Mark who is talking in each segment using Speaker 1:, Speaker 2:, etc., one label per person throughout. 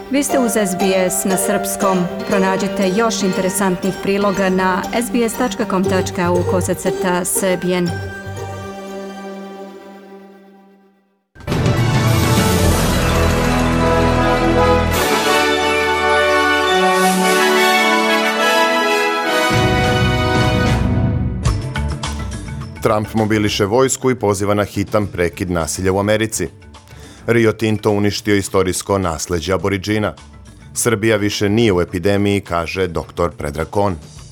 Speaker 1: Vi ste uz SBS na srpskom. Pronađite još interesantnih priloga na sbs.com.au/srbijen.
Speaker 2: Trump mobiliše vojsku i poziva na hitan prekid nasilja u Americi. Rio Tinto uništio istorijsko nasleđe Aboridžina. Srbija više nije u epidemiji, kaže dr. Predrag Kon.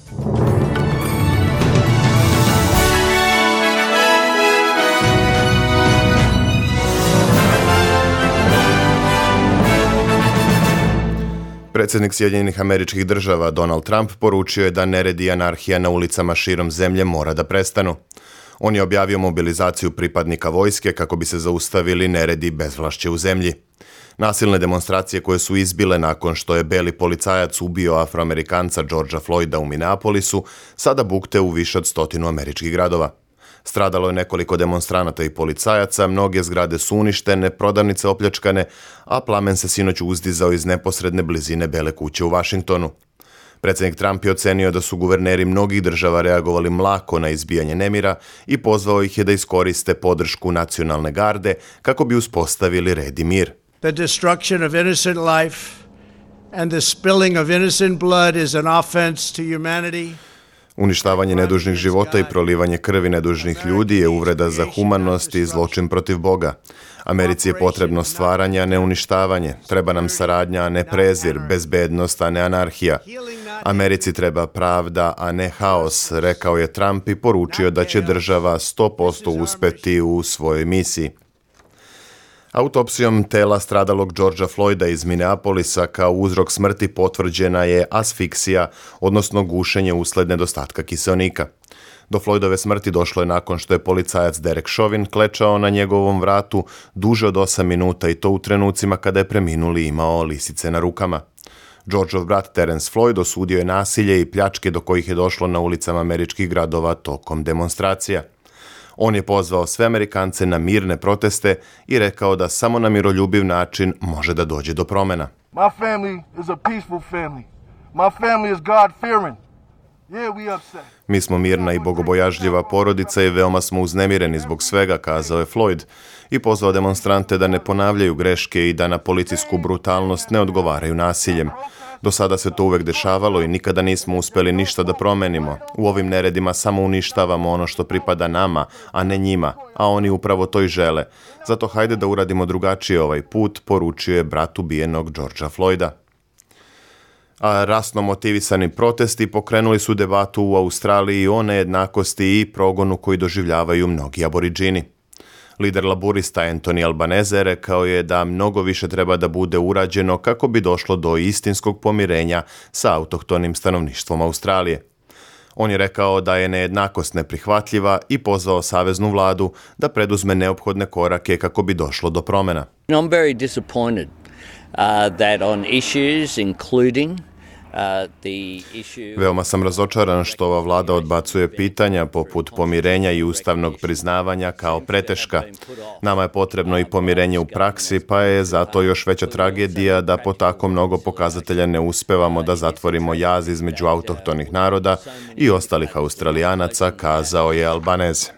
Speaker 2: Predsjednik Sjedinjenih Američkih Država Donald Trump poručio je da nered i anarhija na ulicama širom zemlje mora da prestanu. On je objavio mobilizaciju pripadnika vojske kako bi se zaustavili neredi i bezvlašće u zemlji. Nasilne demonstracije koje su izbile nakon što je beli policajac ubio Afroamerikanca Georgea Floyda u Minneapolisu, sada bukte u više od 100 američkih gradova. Stradalo je nekoliko demonstranata i policajaca, mnoge zgrade su uništene, prodavnice opljačkane, a plamen se sinoć uzdizao iz neposredne blizine Bele kuće u Vašingtonu. Predsjednik Trump je ocenio da su guverneri mnogih država reagovali mlako na izbijanje nemira i pozvao ih je da iskoriste podršku nacionalne garde kako bi uspostavili red i mir.
Speaker 3: The destruction of innocent life and the spilling of innocent blood is an offense to humanity.
Speaker 2: Uništavanje nedužnih života i prolivanje krvi nedužnih ljudi je uvreda za humanost i zločin protiv Boga. Americi je potrebno stvaranje, a ne uništavanje. Treba nam saradnja, a ne prezir, bezbednost, a ne anarhija. Americi treba pravda, a ne haos, rekao je Trump i poručio da će država 100% uspeti u svojoj misiji. Autopsijom tela stradalog Georgea Floyda iz Minneapolisa kao uzrok smrti potvrđena je asfiksija, odnosno gušenje usled nedostatka kiseonika. Do Floydove smrti došlo je nakon što je policajac Derek Chauvin klečao na njegovom vratu duže od 8 minuta i to u trenucima kada je preminuli imao lisice na rukama. Georgeov brat Terence Floyd osudio je nasilje i pljačke do kojih je došlo na ulicama američkih gradova tokom demonstracija. On je pozvao sve Amerikance na mirne proteste i rekao da samo na miroljubiv način može da dođe do promjena.
Speaker 4: My family is a peaceful family. My family is God-fearing. Yeah, we upset.
Speaker 2: Mi smo mirna i bogobojažljiva porodica i veoma smo uznemireni zbog svega, kazao je Floyd i pozvao demonstrante da ne ponavljaju greške i da na policijsku brutalnost ne odgovaraju nasiljem. Do sada se to uvek dešavalo i nikada nismo uspjeli ništa da promenimo. U ovim neredima samo uništavamo ono što pripada nama, a ne njima, a oni upravo to i žele. Zato hajde da uradimo drugačije ovaj put, poručio je brat ubijenog Georgea Floyda. A rasno motivisani protesti pokrenuli su debatu u Australiji o nejednakosti i progonu koji doživljavaju mnogi Aboridžini. Lider laburista Anthony Albanese rekao je da mnogo više treba da bude urađeno kako bi došlo do istinskog pomirenja sa autohtonim stanovništvom Australije. On je rekao da je nejednakost neprihvatljiva i pozvao saveznu vladu da preduzme neophodne korake kako bi došlo do promjena.
Speaker 5: I'm very disappointed that on issues including
Speaker 2: Veoma sam razočaran što ova vlada odbacuje pitanja poput pomirenja i ustavnog priznavanja kao preteška. Nama je potrebno i pomirenje u praksi, pa je zato još veća tragedija da po tako mnogo pokazatelja ne uspevamo da zatvorimo jaz između autohtonih naroda i ostalih Australijanaca, kazao je Albanese.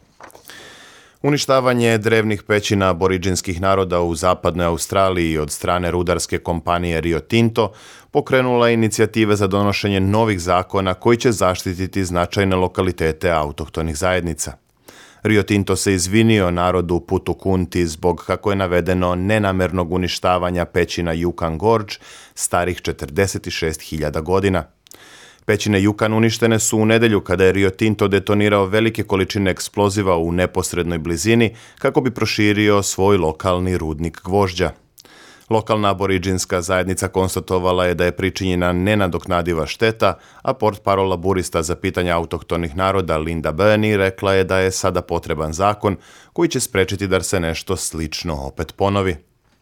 Speaker 2: Uništavanje drevnih pećina aboridžinskih naroda u zapadnoj Australiji od strane rudarske kompanije Rio Tinto pokrenula je inicijative za donošenje novih zakona koji će zaštititi značajne lokalitete autohtonih zajednica. Rio Tinto se izvinio narodu Putukunti zbog, kako je navedeno, nenamernog uništavanja pećina Juukan Gorge starih 46.000 godina. Pećine Juukan uništene su u nedjelju kada je Rio Tinto detonirao velike količine eksploziva u neposrednoj blizini kako bi proširio svoj lokalni rudnik gvožđa. Lokalna aboridžinska zajednica konstatovala je da je pričinjena nenadoknadiva šteta, a portparol laburista za pitanja autohtonih naroda Linda Burney rekla je da je sada potreban zakon koji će sprečiti da se nešto slično opet ponovi.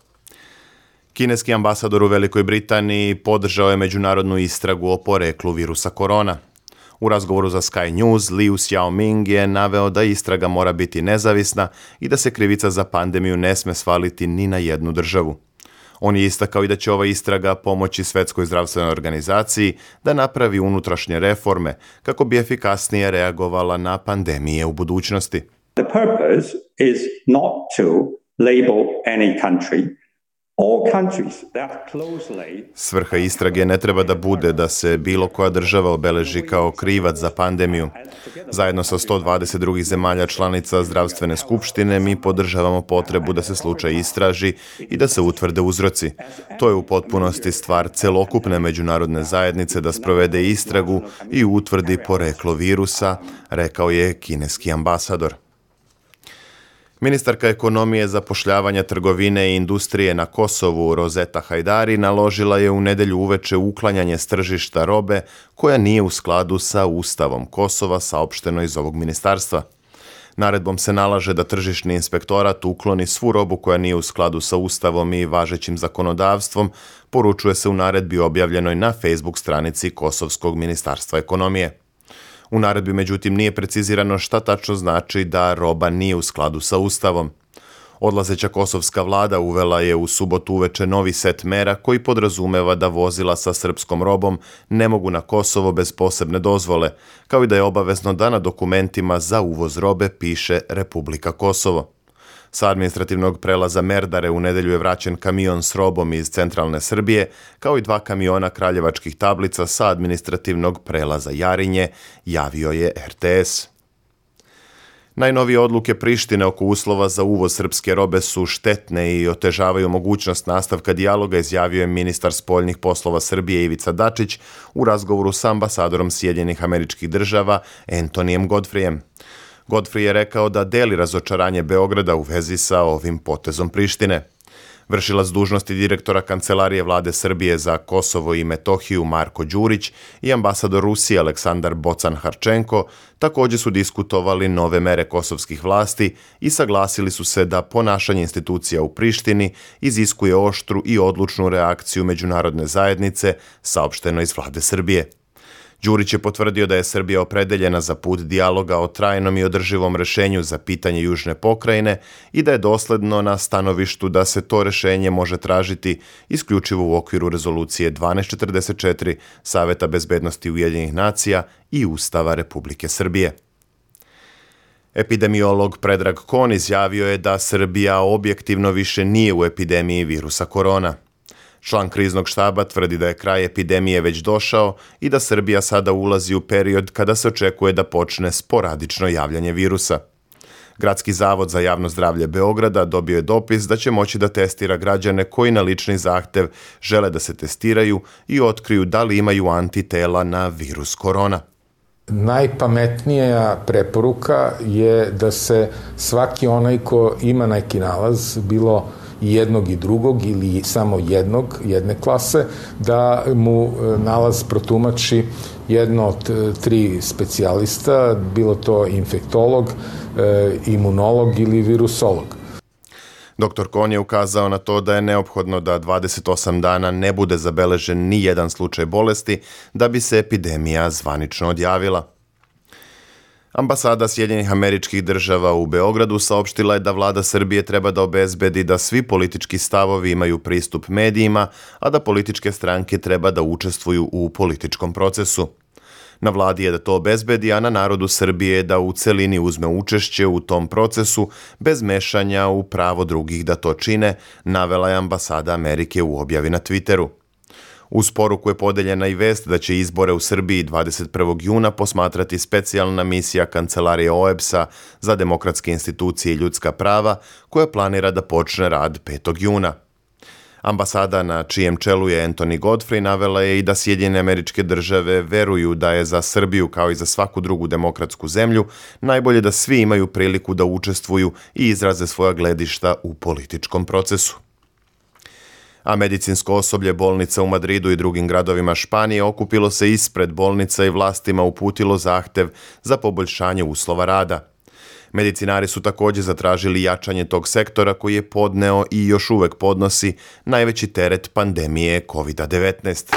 Speaker 2: Kineski ambasador u Velikoj Britaniji podržao je međunarodnu istragu o poreklu virusa korona. U razgovoru za Sky News, Liu Xiaoming je naveo da istraga mora biti nezavisna i da se krivica za pandemiju ne sme svaliti ni na jednu državu. On je istakao i da će ova istraga pomoći Svetskoj zdravstvenoj organizaciji da napravi unutrašnje reforme kako bi efikasnije reagovala na pandemije u budućnosti.
Speaker 6: The purpose is not to label any country.
Speaker 2: Svrha istrage ne treba da bude da se bilo koja država obeleži kao krivac za pandemiju. Zajedno sa 120 drugih zemalja članica Zdravstvene skupštine mi podržavamo potrebu da se slučaj istraži i da se utvrde uzroci. To je u potpunosti stvar celokupne međunarodne zajednice da sprovede istragu i utvrdi poreklo virusa, rekao je kineski ambasador. Ministarka ekonomije, zapošljavanja, trgovine i industrije na Kosovu, Rozeta Hajdari, naložila je u nedelju uveče uklanjanje s tržišta robe koja nije u skladu sa Ustavom Kosova, saopšteno iz ovog ministarstva. Naredbom se nalaže da tržišni inspektorat ukloni svu robu koja nije u skladu sa Ustavom i važećim zakonodavstvom, poručuje se u naredbi objavljenoj na Facebook stranici Kosovskog ministarstva ekonomije. U naredbi, međutim, nije precizirano šta tačno znači da roba nije u skladu sa Ustavom. Odlazeća kosovska vlada uvela je u subotu uveče novi set mera koji podrazumeva da vozila sa srpskom robom ne mogu na Kosovo bez posebne dozvole, kao i da je obavezno da na dokumentima za uvoz robe piše Republika Kosovo. Sa administrativnog prelaza Merdare u nedelju je vraćen kamion s robom iz centralne Srbije, kao i 2 kamiona kraljevačkih tablica sa administrativnog prelaza Jarinje, javio je RTS. Najnovije odluke Prištine oko uslova za uvoz srpske robe su štetne i otežavaju mogućnost nastavka dijaloga, izjavio je ministar spoljnih poslova Srbije Ivica Dačić u razgovoru sa ambasadorom Sjedinjenih Američkih Država Antonijem Godfreyem. Godfrey je rekao da deli razočaranje Beograda u vezi sa ovim potezom Prištine. Vršilac dužnosti direktora Kancelarije vlade Srbije za Kosovo i Metohiju Marko Đurić i ambasador Rusije Aleksandar Bocan-Harčenko također su diskutovali nove mere kosovskih vlasti i saglasili su se da ponašanje institucija u Prištini iziskuje oštru i odlučnu reakciju međunarodne zajednice, saopšteno iz vlade Srbije. Đurić je potvrdio da je Srbija opredeljena za put dijaloga o trajnom i održivom rešenju za pitanje južne pokrajine i da je dosledno na stanovištu da se to rešenje može tražiti isključivo u okviru rezolucije 1244 Saveta bezbednosti Ujedinjenih nacija i Ustava Republike Srbije. Epidemiolog Predrag Kon izjavio je da Srbija objektivno više nije u epidemiji virusa korona. Član kriznog štaba tvrdi da je kraj epidemije već došao i da Srbija sada ulazi u period kada se očekuje da počne sporadično javljanje virusa. Gradski zavod za javno zdravlje Beograda dobio je dopis da će moći da testira građane koji na lični zahtev žele da se testiraju i otkriju da li imaju antitela na virus korona.
Speaker 7: Najpametnija preporuka je da se svaki onaj ko ima neki nalaz, bilo jednog i drugog ili samo jedne klase, da mu nalaz protumači jedno od 3 specijalista, bilo to infektolog, imunolog ili virusolog.
Speaker 2: Dr. Kon je ukazao na to da je neophodno da 28 dana ne bude zabeležen ni jedan slučaj bolesti da bi se epidemija zvanično odjavila. Ambasada Sjedinjenih Američkih Država u Beogradu saopštila je da vlada Srbije treba da obezbedi da svi politički stavovi imaju pristup medijima, a da političke stranke treba da učestvuju u političkom procesu. Na vladi je da to obezbedi, a na narodu Srbije je da u celini uzme učešće u tom procesu bez mešanja u pravo drugih da to čine, navela je ambasada Amerike u objavi na Twitteru. Uz poruku je podeljena i vest da će izbore u Srbiji 21. juna posmatrati specijalna misija Kancelarije OEBS-a za demokratske institucije i ljudska prava, koja planira da počne rad 5. juna. Ambasada na čijem čelu je Antony Godfrey navela je i da Sjedinjene Američke Države veruju da je za Srbiju kao i za svaku drugu demokratsku zemlju najbolje da svi imaju priliku da učestvuju i izraze svoja gledišta u političkom procesu. A medicinsko osoblje bolnica u Madridu i drugim gradovima Španije okupilo se ispred bolnica i vlastima uputilo zahtev za poboljšanje uslova rada. Medicinari su također zatražili jačanje tog sektora koji je podneo i još uvek podnosi najveći teret pandemije COVID-19.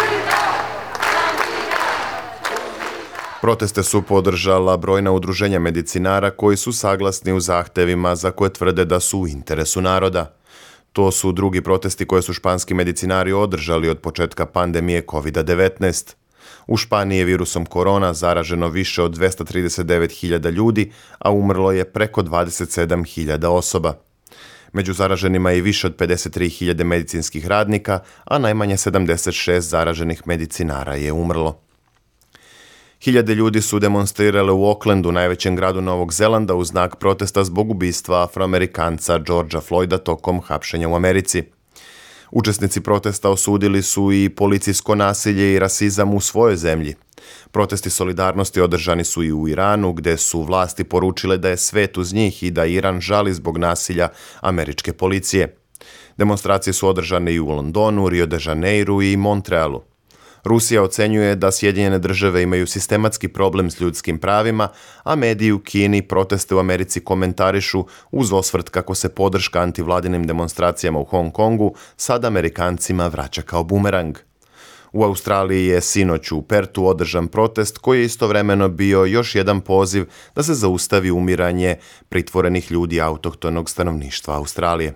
Speaker 2: Proteste su podržala brojna udruženja medicinara koji su saglasni u zahtevima za koje tvrde da su u interesu naroda. To su drugi protesti koje su španski medicinari održali od početka pandemije COVID-19. U Španiji je virusom korona zaraženo više od 239.000 ljudi, a umrlo je preko 27.000 osoba. Među zaraženima je i više od 53.000 medicinskih radnika, a najmanje 76 zaraženih medicinara je umrlo. Hiljade ljudi su demonstrirale u Aucklandu, najvećem gradu Novog Zelanda, u znak protesta zbog ubistva Afroamerikanca Georgea Floyda tokom hapšenja u Americi. Učesnici protesta osudili su i policijsko nasilje i rasizam u svojoj zemlji. Protesti solidarnosti održani su i u Iranu, gde su vlasti poručile da je svet uz njih i da Iran žali zbog nasilja američke policije. Demonstracije su održane i u Londonu, Rio de Janeiru i Montrealu. Rusija ocenjuje da Sjedinjene države imaju sistematski problem s ljudskim pravima, a mediji u Kini proteste u Americi komentarišu uz osvrt kako se podrška antivladinim demonstracijama u Hong Kongu sad Amerikancima vraća kao bumerang. U Australiji je sinoć u Pertu održan protest koji je istovremeno bio još jedan poziv da se zaustavi umiranje pritvorenih ljudi autohtonog stanovništva Australije.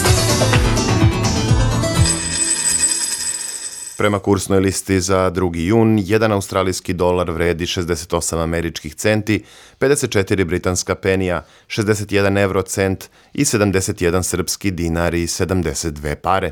Speaker 2: Prema kursnoj listi za 2. jun, 1 australijski dolar vredi 68 američkih centi, 54 britanska penija, 61 eurocent i 71 srpski dinar i 72 pare.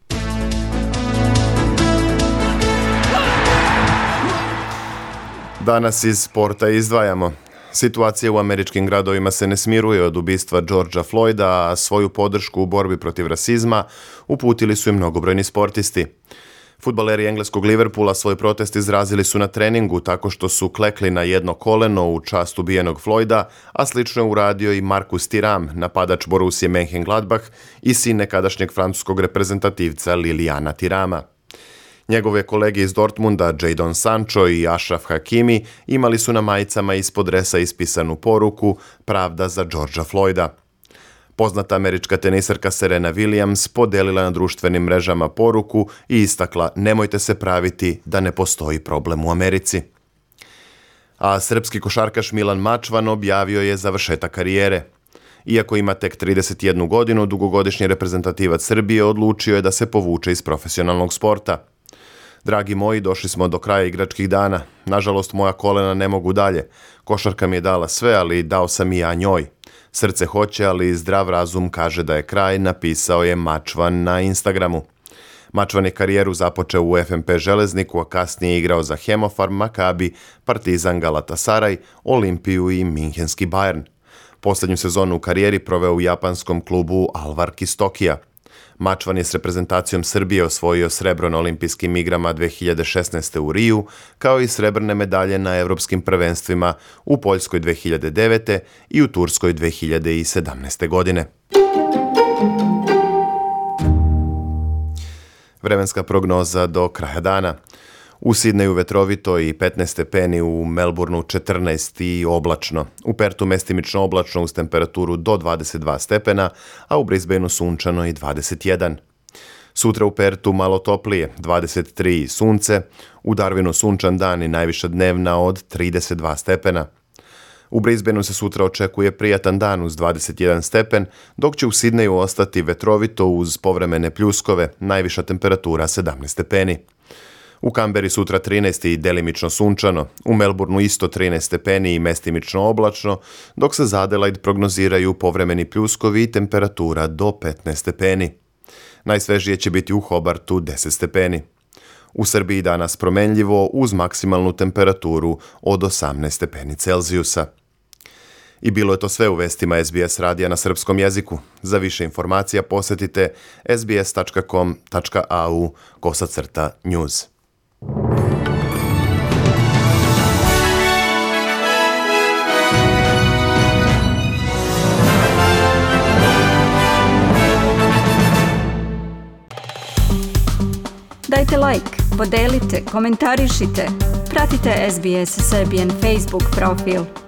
Speaker 2: Danas iz sporta izdvajamo. Situacija u američkim gradovima se ne smiruje od ubistva Georgea Floyda, a svoju podršku u borbi protiv rasizma uputili su i mnogobrojni sportisti. Fudbaleri engleskog Liverpoola svoj protest izrazili su na treningu tako što su klekli na jedno koleno u čast ubijenog Floyda, a slično je uradio i Marcus Thuram, napadač Borussije Mönchengladbach i sin nekadašnjeg francuskog reprezentativca Liliana Thurama. Njegove kolege iz Dortmunda, Jadon Sancho i Ashraf Hakimi, imali su na majicama ispod dresa ispisanu poruku "Pravda za Georgea Floyda". Poznata američka tenisarka Serena Williams podelila na društvenim mrežama poruku i istakla: "Nemojte se praviti da ne postoji problem u Americi." A srpski košarkaš Milan Mačvan objavio je završetak karijere. Iako ima tek 31 godinu, dugogodišnji reprezentativac Srbije odlučio je da se povuče iz profesionalnog sporta. "Dragi moji, došli smo do kraja igračkih dana. Nažalost, moja kolena ne mogu dalje. Košarka mi je dala sve, ali dao sam i ja njoj. Srce hoće, ali zdrav razum kaže da je kraj", napisao je Mačvan na Instagramu. Mačvan je karijeru započeo u FNP Železniku, a kasnije igrao za Hemofarm, Makabi, Partizan, Galatasaray, Olimpiju i Minhenski Bayern. Poslednju sezonu u karijeri proveo u japanskom klubu Alvark iz Tokija. Mačvan je s reprezentacijom Srbije osvojio srebro na olimpijskim igrama 2016. u Riju, kao i srebrne medalje na evropskim prvenstvima u Poljskoj 2009. i u Turskoj 2017. godine. Vremenska prognoza do kraja dana. U Sidneju vetrovito i 15 stepeni, u Melbourneu 14 i oblačno. U Pertu mestimično oblačno uz temperaturu do 22 stepena, a u Brisbaneu sunčano i 21. Sutra u Pertu malo toplije, 23 i sunce, u Darwinu sunčan dan i najviša dnevna od 32 stepena. U Brisbaneu se sutra očekuje prijatan dan uz 21 stepen, dok će u Sidneju ostati vetrovito uz povremene pljuskove, najviša temperatura 17 stepeni. U Kamberi sutra 13 i delimično sunčano, u Melbourneu isto 13 stepeni i mestimično oblačno, dok se za Adelaide prognoziraju povremeni pljuskovi i temperatura do 15 stepeni. Najsvežije će biti u Hobartu 10 stepeni. U Srbiji danas promenljivo uz maksimalnu temperaturu od 18 stepeni Celzijusa. I bilo je to sve u vestima SBS radija na srpskom jeziku. Za više informacija posjetite sbs.com.au/news.
Speaker 1: Dajte like, podelite, komentarišite. Pratite SBS Serbian Facebook profil.